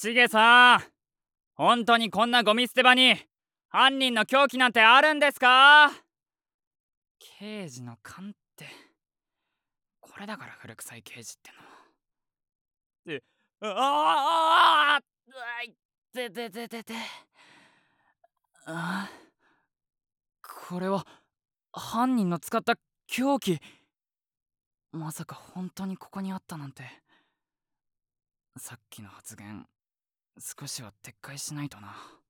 しげさん、本当にこんなゴミ捨て場に犯人の凶器なんてあるんですか？刑事の勘って、これだから古臭い刑事っての。ってああうわいてててててあこれは犯人の使った凶器。まさか本当にここにあったなんて。さっきの発言少しは撤回しないとな。